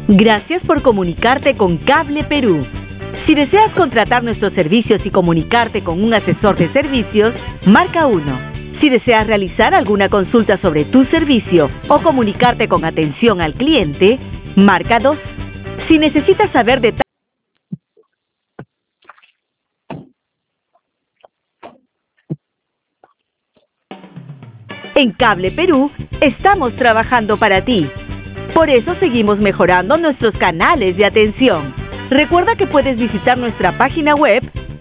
Gracias por comunicarte con Cable Perú. Si deseas contratar nuestros servicios y comunicarte con un asesor de servicios, marca 1. Si deseas realizar alguna consulta sobre tu servicio o comunicarte con atención al cliente, marca 2. Si necesitas saber detalles. En Cable Perú estamos trabajando para ti. Por eso seguimos mejorando nuestros canales de atención. Recuerda que puedes visitar nuestra página web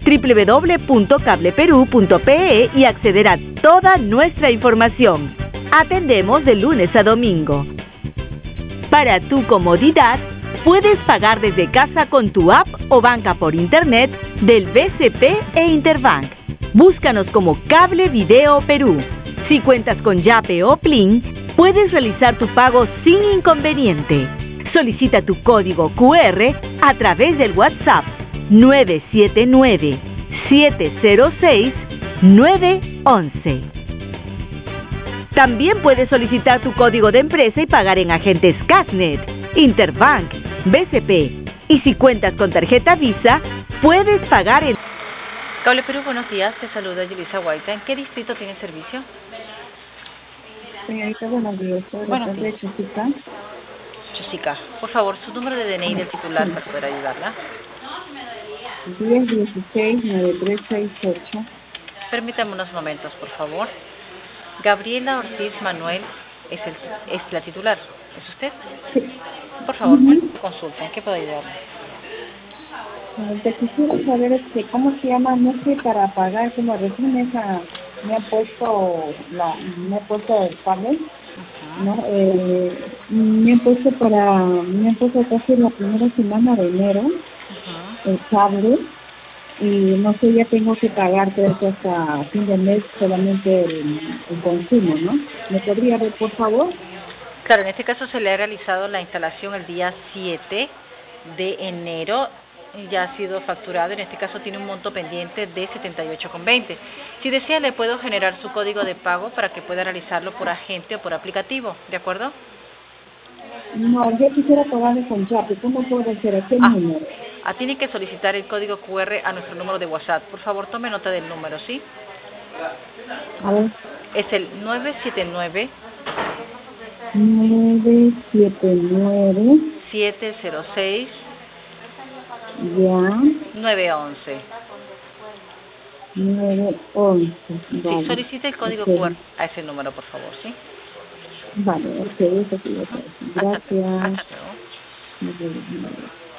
www.cableperu.pe y acceder a toda nuestra información. Atendemos de lunes a domingo. Para tu comodidad, puedes pagar desde casa con tu app o banca por internet del BCP e Interbank. Búscanos como Cable Video Perú. Si cuentas con Yape o Plin, puedes realizar tu pago sin inconveniente. Solicita tu código QR a través del WhatsApp 979-706-911. También puedes solicitar tu código de empresa y pagar en agentes Casnet, Interbank, BCP. Y si cuentas con tarjeta Visa, puedes pagar en... Cable Perú, buenos días. Te saluda Yelisa Guaita. ¿En qué distrito tiene servicio? Señorita, buenos días. Buenos días. Chosica. Chosica, por favor, su número de DNI del titular para poder ayudarla. 1016-9368. Permítame unos momentos, por favor. Gabriela Ortiz Manuel es la titular. ¿Es usted? Sí. Por favor, consulta. ¿En qué puedo ayudarle? Te quisiera saber cómo se llama, no sé, para pagar, como recién me ha puesto el panel, ¿no? Me han puesto casi la primera semana de enero el cable, y no sé, ya tengo que pagar, creo que hasta fin de mes solamente el consumo, ¿no? ¿Me podría ver, por favor? Claro, en este caso se le ha realizado la instalación el día 7 de enero. Ya ha sido facturado, en este caso tiene un monto pendiente de 78,20. Si desea, le puedo generar su código de pago para que pueda realizarlo por agente o por aplicativo, ¿de acuerdo? No, yo quisiera pagarle con Yape. ¿Cómo puedo hacer? ¿A qué número? Tiene que solicitar el código QR a nuestro número de WhatsApp. Por favor, tome nota del número, ¿sí? A ver. Es el 979 706 ya 911. 911. Sí, Vale. solicite el código QR a ese número, por favor, ¿sí? Vale, ok, eso sí lo puedo. Gracias. Hasta luego. Muy bien.